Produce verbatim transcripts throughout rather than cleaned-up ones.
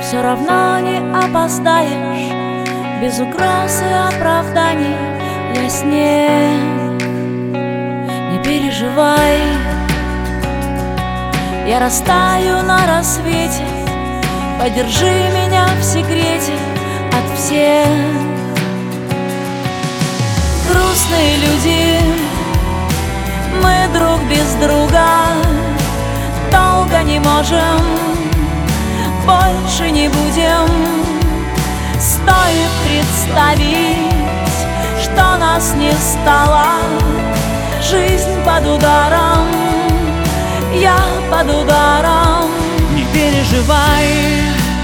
все равно не опоздаешь. Без угроз и оправданий я снег. Не переживай, я растаю на рассвете. Подержи меня в секрете от всех. Грустные люди, мы друг без друга долго не можем, больше не будем. Стоит представить, что нас не стало. Жизнь под ударом, я под ударом. Не переживай,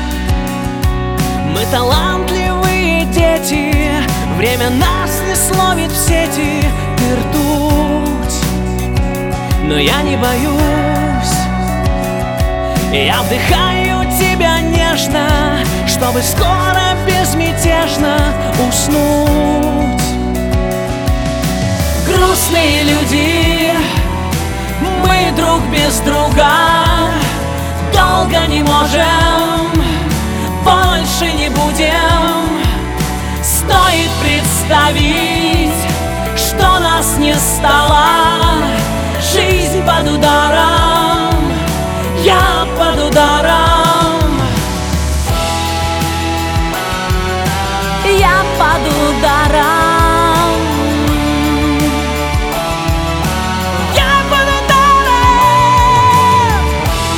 мы талантливые дети. Время нас не словит в сети и ртуть. Но я не боюсь, я вдыхаю тебя нежно, чтобы скоро безмятежно уснуть. Грустные люди, мы друг без друга долго не можем, больше не будем. Стоит представить, что нас не стало. Жизнь под ударом, я под ударом. Я под ударом. Я под ударом.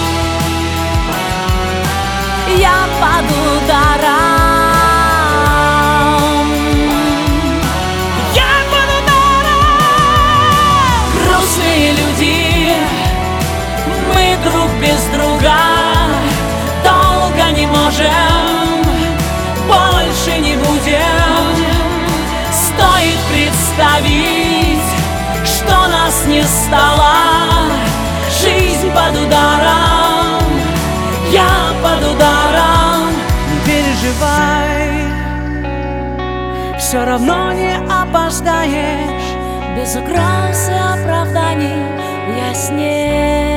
Я под ударом. Я под ударом. Грустные люди, мы друг без друга долго не можем, больше не будем. Стоит представить, что нас не стало. Жизнь под ударом, я под ударом. Не переживай, все равно не опоздаешь. Без угроз и оправданий я снег.